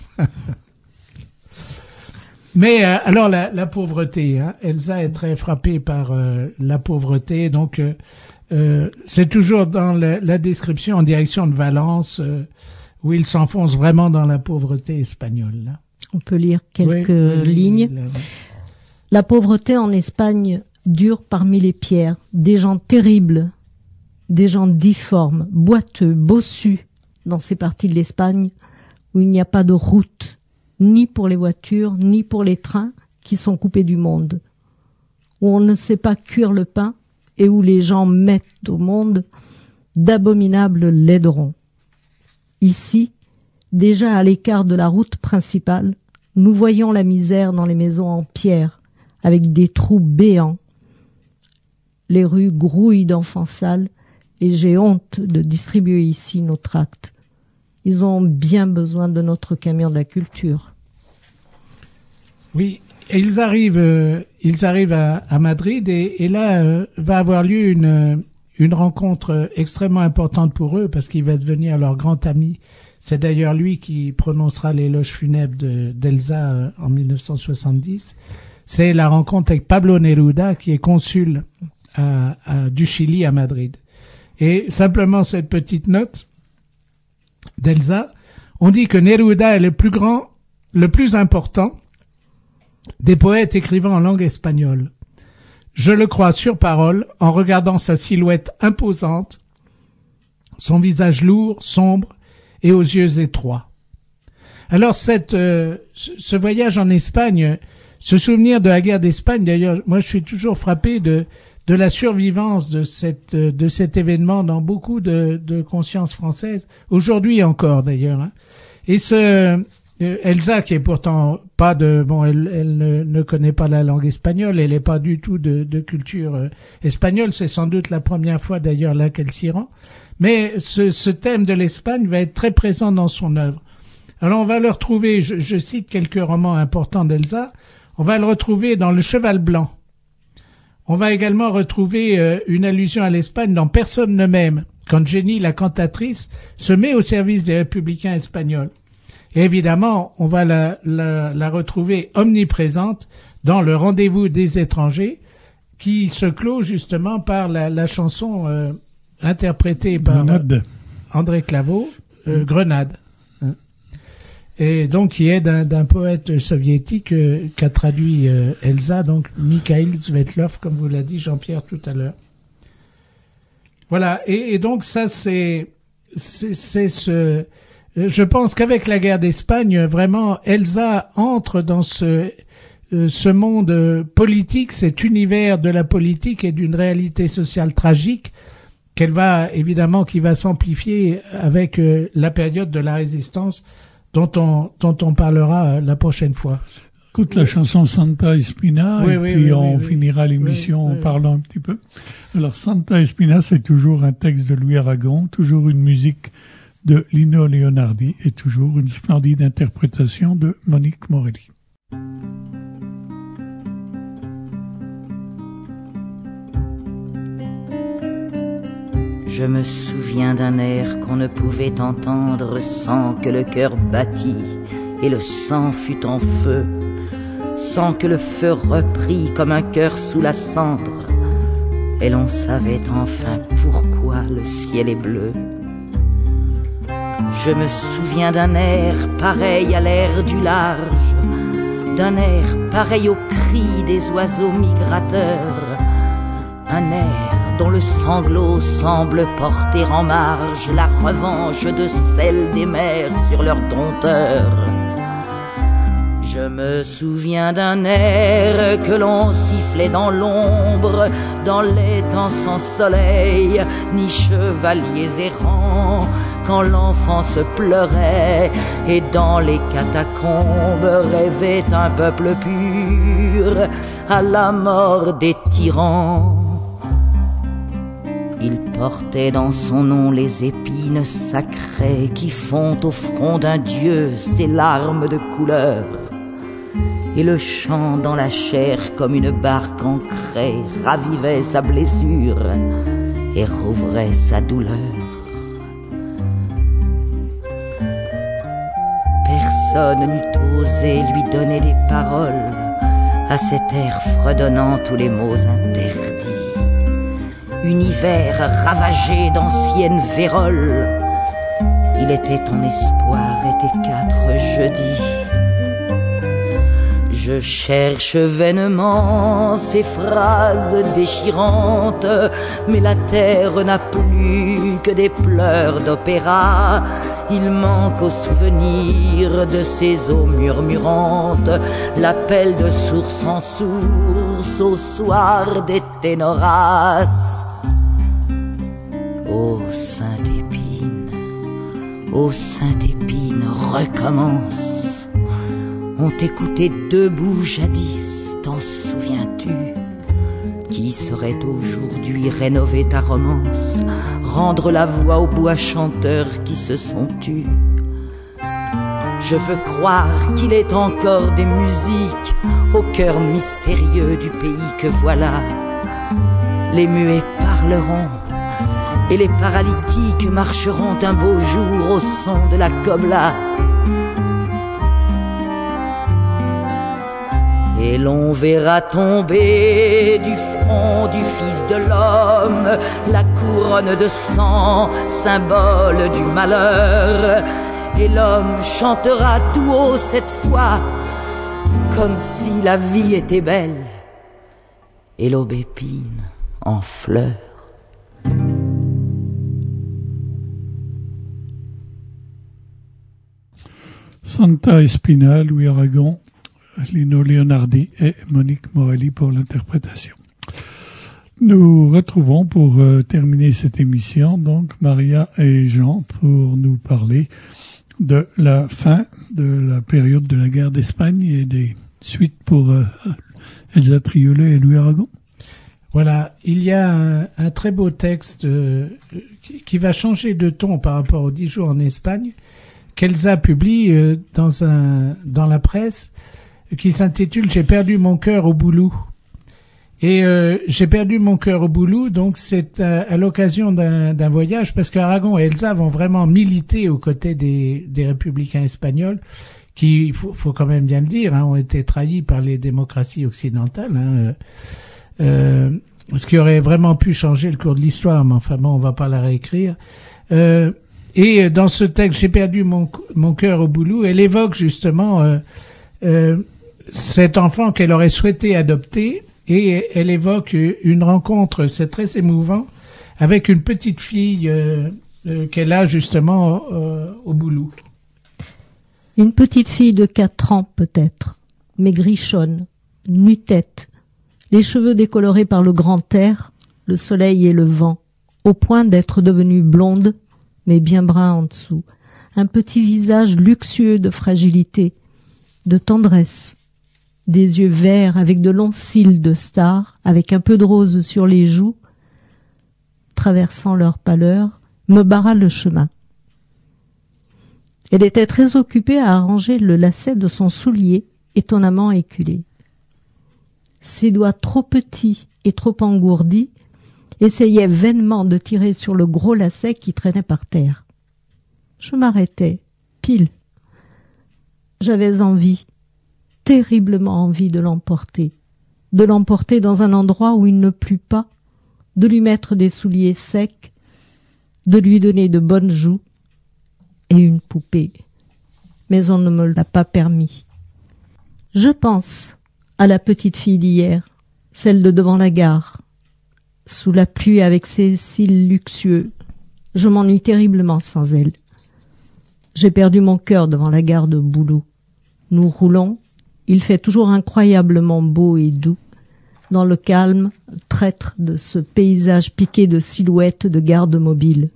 Mais alors la pauvreté, hein, Elsa est très frappée par la pauvreté, donc c'est toujours dans la description en direction de Valence où il s'enfonce vraiment dans la pauvreté espagnole. Là. On peut lire quelques lignes. La pauvreté en Espagne dure parmi les pierres, des gens terribles, des gens difformes, boiteux, bossus dans ces parties de l'Espagne où il n'y a pas de route, ni pour les voitures, ni pour les trains qui sont coupés du monde, où on ne sait pas cuire le pain et où les gens mettent au monde d'abominables laiderons. Ici, déjà à l'écart de la route principale, nous voyons la misère dans les maisons en pierre, avec des trous béants. Les rues grouillent d'enfants sales et j'ai honte de distribuer ici nos tracts. Ils ont bien besoin de notre camion de la culture. Oui, et ils arrivent à Madrid et là va avoir lieu une rencontre extrêmement importante pour eux parce qu'il va devenir leur grand ami. C'est d'ailleurs lui qui prononcera l'éloge funèbre d'Elsa en 1970. C'est la rencontre avec Pablo Neruda qui est consul du Chili à Madrid. Et simplement cette petite note d'Elsa, on dit que Neruda est le plus important des poètes écrivant en langue espagnole. Je le crois sur parole en regardant sa silhouette imposante, son visage lourd, sombre et aux yeux étroits. Alors ce voyage en Espagne, ce souvenir de la guerre d'Espagne, d'ailleurs, moi je suis toujours frappé de la survivance de cet événement dans beaucoup de consciences françaises, aujourd'hui encore d'ailleurs. Hein. Et Elsa, qui est pourtant pas elle ne connaît pas la langue espagnole, elle n'est pas du tout de culture espagnole, c'est sans doute la première fois d'ailleurs là qu'elle s'y rend, mais ce thème de l'Espagne va être très présent dans son œuvre. Alors on va le retrouver, je cite quelques romans importants d'Elsa, on va le retrouver dans Le Cheval Blanc. On va également retrouver une allusion à l'Espagne dans Personne ne m'aime, quand Jenny, la cantatrice, se met au service des républicains espagnols. Et évidemment, on va la retrouver omniprésente dans Le Rendez-vous des étrangers, qui se clôt justement par la chanson interprétée par André Claveau, Grenade. Et donc qui est d'un poète soviétique qu'a traduit Elsa, donc Mikhail Svetlov, comme vous l'a dit Jean-Pierre tout à l'heure. Voilà, et donc ça c'est je pense qu'avec la guerre d'Espagne, vraiment Elsa entre dans ce monde politique, cet univers de la politique et d'une réalité sociale tragique qui va s'amplifier avec la période de la résistance dont on parlera la prochaine fois. Écoute la chanson Santa Espina, puis on finira l'émission en parlant un petit peu. Alors Santa Espina, c'est toujours un texte de Louis Aragon, toujours une musique de Lino Leonardi et toujours une splendide interprétation de Monique Morelli. Je me souviens d'un air qu'on ne pouvait entendre sans que le cœur battît et le sang fût en feu, sans que le feu reprît comme un cœur sous la cendre, et l'on savait enfin pourquoi le ciel est bleu. Je me souviens d'un air pareil à l'air du large, d'un air pareil au cri des oiseaux migrateurs, un air dont le sanglot semble porter en marge la revanche de celle des mers sur leurs dompteurs. Je me souviens d'un air que l'on sifflait dans l'ombre, dans les temps sans soleil, ni chevaliers errants, quand l'enfance pleurait et dans les catacombes rêvait un peuple pur à la mort des tyrans. Il portait dans son nom les épines sacrées qui font au front d'un dieu ses larmes de couleur. Et le chant dans la chair comme une barque ancrée ravivait sa blessure et rouvrait sa douleur. Personne n'eût osé lui donner des paroles à cet air fredonnant tous les mots interdits. Univers ravagé d'anciennes véroles, il était ton espoir et tes 4 jeudis. Je cherche vainement ces phrases déchirantes, mais la terre n'a plus que des pleurs d'opéra. Il manque au souvenir de ces eaux murmurantes l'appel de source en source au soir des ténoras. Ô Sainte Épine, ô Sainte Épine, recommence. On t'écoutait debout jadis, t'en souviens-tu? Qui saurait aujourd'hui rénover ta romance, rendre la voix aux bois chanteurs qui se sont tus? Je veux croire qu'il est encore des musiques au cœur mystérieux du pays que voilà. Les muets parleront et les paralytiques marcheront un beau jour au son de la cobla. Et l'on verra tomber du front du Fils de l'homme la couronne de sang, symbole du malheur. Et l'homme chantera tout haut cette fois, comme si la vie était belle et l'aubépine en fleurs. Santa Espina, Louis Aragon, Lino Leonardi et Monique Morelli pour l'interprétation. Nous retrouvons pour terminer cette émission, donc Maria et Jean, pour nous parler de la fin de la période de la guerre d'Espagne et des suites pour Elsa Triolet et Louis Aragon. Voilà, il y a un très beau texte qui va changer de ton par rapport aux 10 jours en Espagne, qu'Elsa publie dans la presse, qui s'intitule « J'ai perdu mon cœur au boulot ». Et j'ai perdu mon cœur au boulot, donc c'est à l'occasion d'un voyage, parce qu'Aragon et Elsa vont vraiment militer aux côtés des républicains espagnols, qui, faut quand même bien le dire, ont été trahis par les démocraties occidentales, ce qui aurait vraiment pu changer le cours de l'histoire, mais enfin bon, on va pas la réécrire. Et dans ce texte, j'ai perdu mon cœur au boulot, elle évoque justement cet enfant qu'elle aurait souhaité adopter, et elle évoque une rencontre, c'est très émouvant, avec une petite fille qu'elle a justement au boulot. Une petite fille de 4 ans peut-être, maigrichonne, nu-tête, les cheveux décolorés par le grand air, le soleil et le vent, au point d'être devenue blonde, mais bien brun en dessous. Un petit visage luxueux de fragilité, de tendresse. Des yeux verts avec de longs cils de star, avec un peu de rose sur les joues, traversant leur pâleur, me barra le chemin. Elle était très occupée à arranger le lacet de son soulier, étonnamment éculé. Ses doigts trop petits et trop engourdis essayaient vainement de tirer sur le gros lacet qui traînait par terre. Je m'arrêtai, pile. J'avais envie, terriblement envie de l'emporter dans un endroit où il ne plut pas, de lui mettre des souliers secs, de lui donner de bonnes joues et une poupée. Mais on ne me l'a pas permis. Je pense à la petite fille d'hier, celle de devant la gare, sous la pluie avec ses cils luxueux. Je m'ennuie terriblement sans elle. J'ai perdu mon cœur devant la gare de Boulou. Nous roulons. Il fait toujours incroyablement beau et doux, dans le calme traître de ce paysage piqué de silhouettes de gardes mobiles.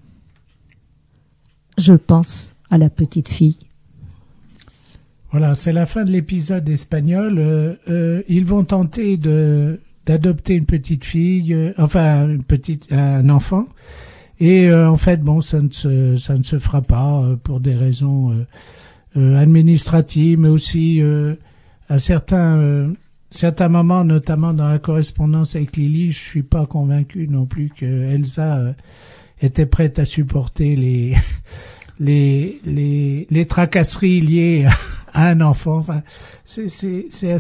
Je pense à la petite fille. Voilà, c'est la fin de l'épisode espagnol. Ils vont tenter d'adopter une petite fille, un enfant. Et en fait, bon, ça ne se fera pas pour des raisons administratives, mais aussi à certains moments, notamment dans la correspondance avec Lily, je suis pas convaincu non plus que Elsa était prête à supporter les tracasseries liées à un enfant. Enfin, c'est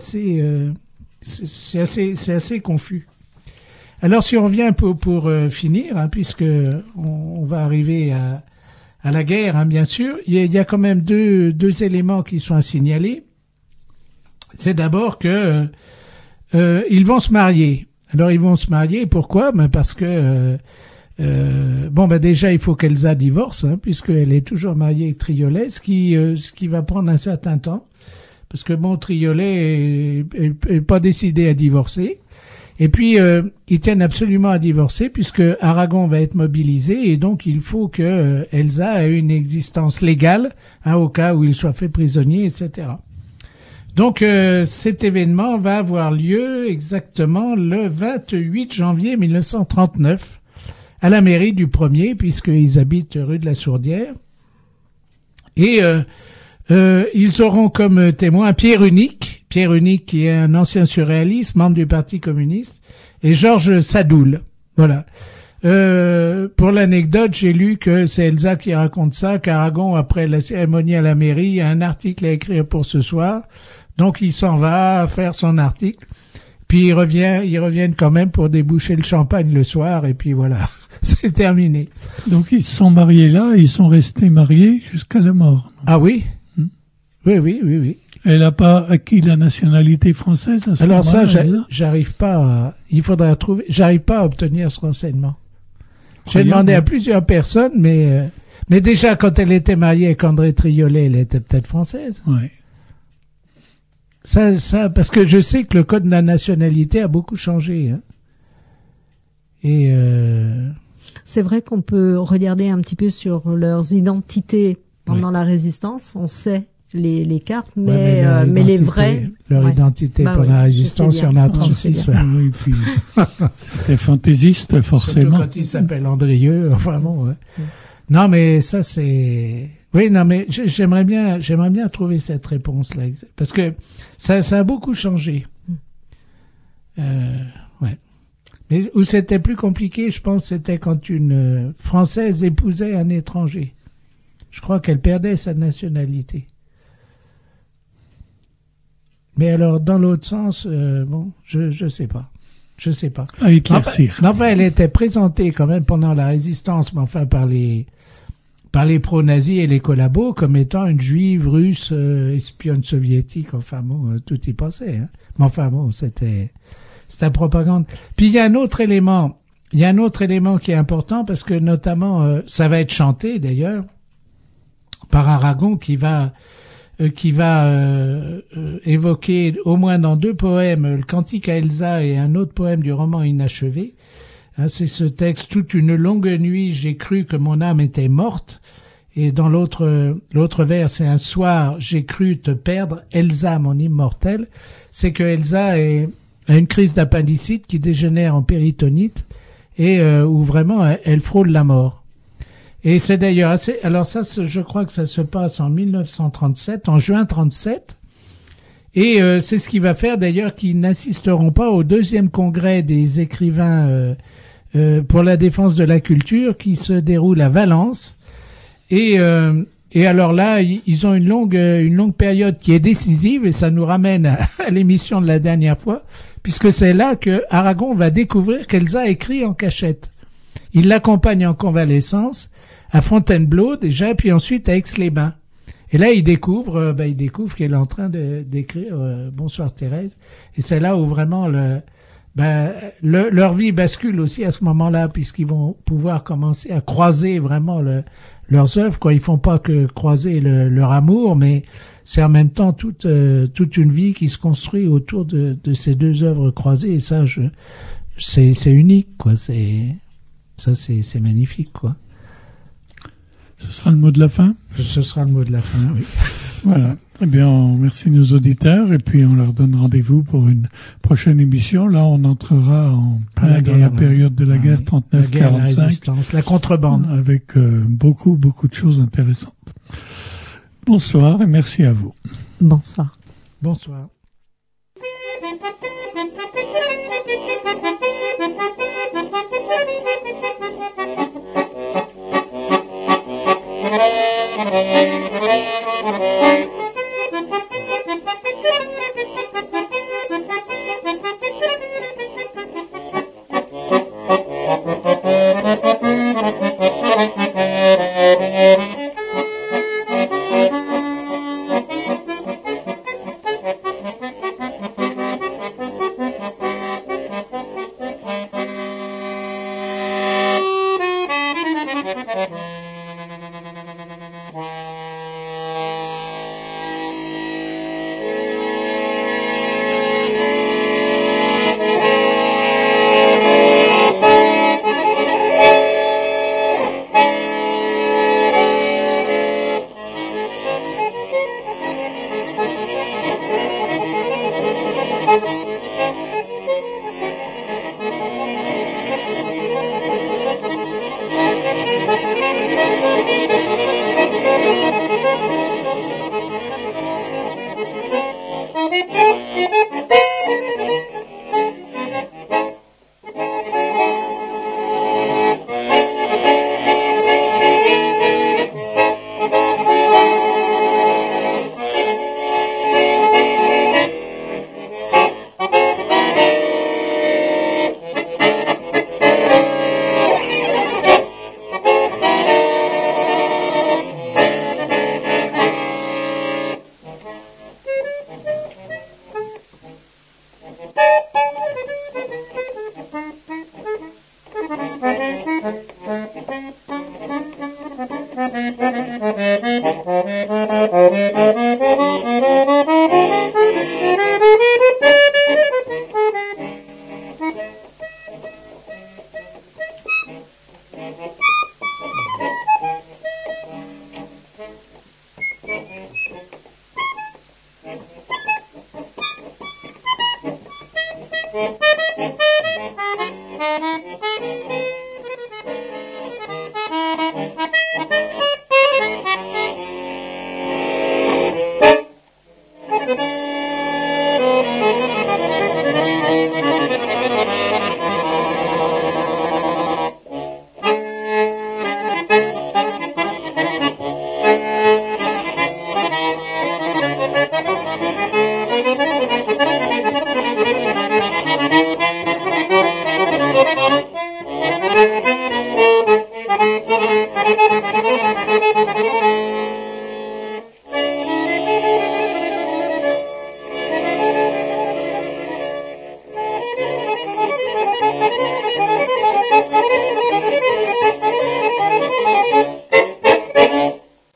assez confus. Alors, si on revient pour finir, puisque on va arriver à la guerre, bien sûr, il y a quand même deux éléments qui sont à signaler. C'est d'abord que ils vont se marier. Alors ils vont se marier, pourquoi? Parce que déjà il faut qu'Elsa divorce, puisqu'elle est toujours mariée avec Triolet, ce qui va prendre un certain temps, parce que Triolet est pas décidé à divorcer. Et puis ils tiennent absolument à divorcer, puisque Aragon va être mobilisé, et donc il faut que Elsa ait une existence légale, au cas où il soit fait prisonnier, etc. Donc cet événement va avoir lieu exactement le 28 janvier 1939 à la mairie du 1er, puisqu'ils habitent rue de la Sourdière. Et ils auront comme témoin Pierre Unique qui est un ancien surréaliste, membre du Parti communiste, et Georges Sadoul. Voilà. Pour l'anecdote, j'ai lu que c'est Elsa qui raconte ça, qu'Aragon, après la cérémonie à la mairie, a un article à écrire pour ce soir. Donc il s'en va faire son article, puis ils reviennent quand même pour déboucher le champagne le soir, et puis voilà, c'est terminé. Donc ils se sont mariés là, ils sont restés mariés jusqu'à la mort. Ah oui? Oui. Elle n'a pas acquis la nationalité française à ce moment-là. Alors ça, j'arrive pas j'arrive pas à obtenir ce renseignement. J'ai demandé à plusieurs personnes, mais déjà quand elle était mariée avec André Triolet, elle était peut-être française. Ouais. Ça, parce que je sais que le code de la nationalité a beaucoup changé. Et c'est vrai qu'on peut regarder un petit peu sur leurs identités pendant la Résistance. On sait les cartes, mais les vrais... Leur identité pendant la Résistance, il y en a 36. Oui, puis c'était fantaisiste, forcément. Surtout quand il s'appelle Andrieux, enfin bon, ouais. Non, mais ça, c'est... Oui, non, mais j'aimerais bien trouver cette réponse-là. Parce que ça a beaucoup changé. Ouais. Mais où c'était plus compliqué, je pense, c'était quand une Française épousait un étranger. Je crois qu'elle perdait sa nationalité. Mais alors, dans l'autre sens, bon, je sais pas. Je sais pas. À éclaircir. Enfin, elle était présentée quand même pendant la Résistance, mais enfin par les pro-nazis et les collabos comme étant une juive russe, espionne soviétique. Enfin bon, tout y passait. Hein. Mais enfin bon, c'était propagande. Puis il y a un autre élément qui est important parce que notamment, ça va être chanté d'ailleurs par Aragon qui va évoquer au moins dans 2 poèmes, le Cantique à Elsa et un autre poème du roman Inachevé. Hein, c'est ce texte, toute une longue nuit, j'ai cru que mon âme était morte. Et dans l'autre vers, c'est un soir, j'ai cru te perdre, Elsa, mon immortelle. C'est que Elsa a une crise d'appendicite qui dégénère en péritonite et où vraiment elle frôle la mort. Et c'est d'ailleurs assez... Alors ça, je crois que ça se passe en 1937, en juin 37. Et c'est ce qui va faire d'ailleurs qu'ils n'assisteront pas au 2e congrès des écrivains pour la défense de la culture qui se déroule à Valence. Et alors là, ils ont une longue période qui est décisive et ça nous ramène à l'émission de la dernière fois, puisque c'est là que Aragon va découvrir qu'Elsa écrit en cachette. Il l'accompagne en convalescence à Fontainebleau déjà, puis ensuite à Aix-les-Bains. Et là, il découvre qu'elle est en train d'écrire Bonsoir Thérèse. Et c'est là où vraiment leur vie bascule aussi à ce moment-là, puisqu'ils vont pouvoir commencer à croiser vraiment leurs œuvres. Quoi, ils font pas que croiser leur amour, mais c'est en même temps toute une vie qui se construit autour de ces 2 œuvres croisées. Et ça, c'est unique, quoi. C'est magnifique, quoi. Ce sera le mot de la fin? Ce sera le mot de la fin, oui. Voilà. Eh bien, on remercie nos auditeurs et puis on leur donne rendez-vous pour une prochaine émission. Là, on entrera en plein dans la période de la guerre 39-45. La contrebande. Avec beaucoup de choses intéressantes. Bonsoir et merci à vous. Bonsoir. Bonsoir.